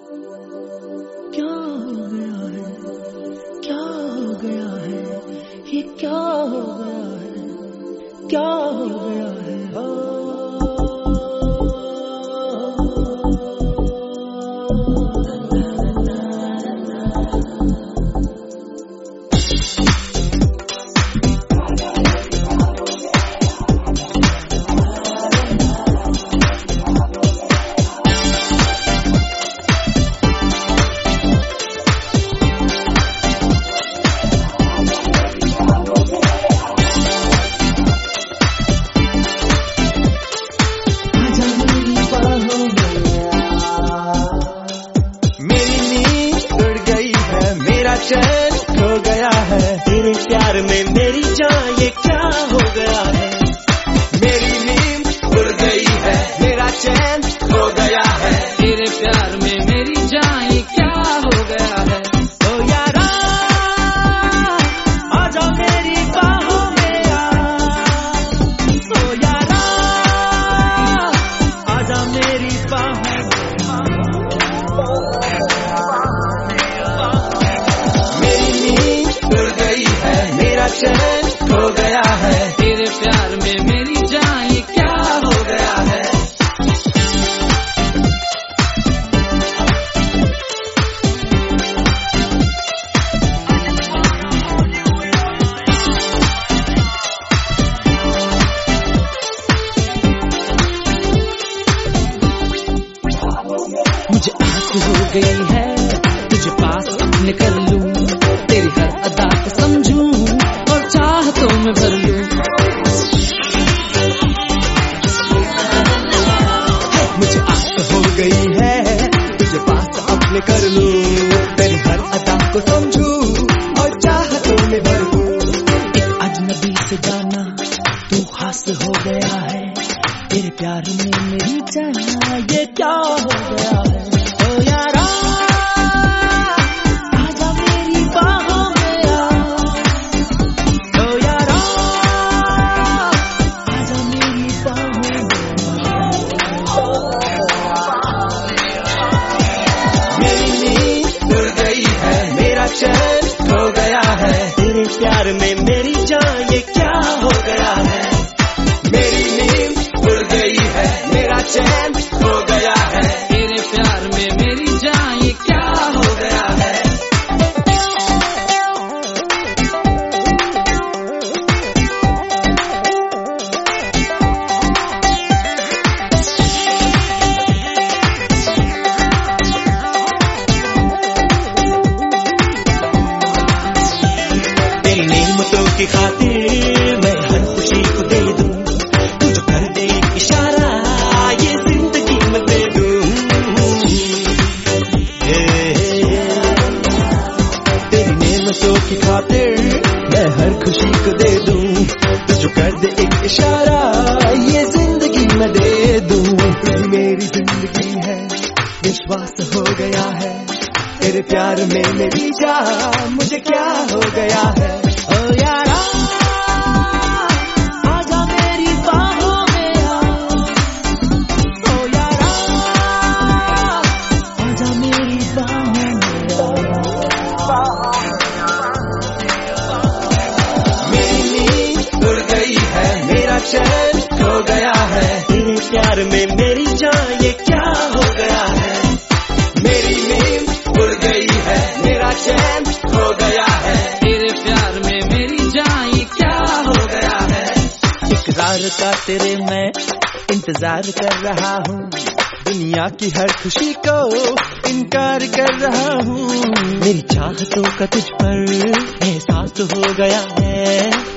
क्या हो गया है, क्या हो गया है, ये क्या हो गया है, क्या हो गया है। चैन खो गया है तेरे प्यार में मेरी जान, ये क्या हो गया है। मेरी नींद उड़ गई है, मेरा चैन खो गया है तेरे प्यार में मेरी जान, ये क्या हो गया है। ओ यारा आजा मेरी बाहों में आ, ओ यारा आजा मेरी बाहों में आ। चैन खो गया है तेरे प्यार में मेरी जान, ये क्या हो गया है। मुझे आस हो गई है तुझे पास अपने कर लूं, तेरी हर अदा को समझूं और चाहतों में भर लूं। मुझे आस हो गई है तुझे पास अपने कर लूं, तेरी हर अदा को समझूं और चाहतों में भर लूं। एक अजनबी से जाना तू खास हो गया है तेरे प्यार में मेरी जाना, ये क्या हो गया है। ओ यारा आजा मेरी बाहों में आ, ओ यारा आजा मेरी बाहों में आ। मेरी नींद उड़ गई है, मेरा चैन खो गया है तेरे प्यार में मेरी जान, ये क्या हो गया है। मेरी नींद उड़ गई है, मेरा चैन खो गया है तेरे प्यार में मेरी जान, ये क्या हो गया है। तेरी नेमतों की खातिर मैं हर खुशी को दे दूं, तुझे कर दे इशारा ये जिंदगी में दे दूं। तेरी नेमतों की खातिर मैं हर खुशी को दे दूं, तुझे कर दे एक इशारा ये जिंदगी में दे दूं। तू मेरी जिंदगी है, विश्वास हो गया है तेरे प्यार में मेरी जान, मुझे क्या हो गया है। ओ यारा आजा मेरी बाहों में आ, ओ यारा आजा मेरी बाहों में आ। मेरी नींद उड़ गई है, मेरा चैन खो गया है तेरे प्यार में मेरी जान, ये क्या हो गया है। मेरी नींद उड़ गई है, मेरा चैन खो गया है तेरे प्यार में मेरी जान, ये क्या हो गया है। इकरार का तेरे मैं इंतजार कर रहा हूँ, दुनिया की हर खुशी को इनकार कर रहा हूँ। मेरी चाहतों का तुझ पर एहसास हो गया है,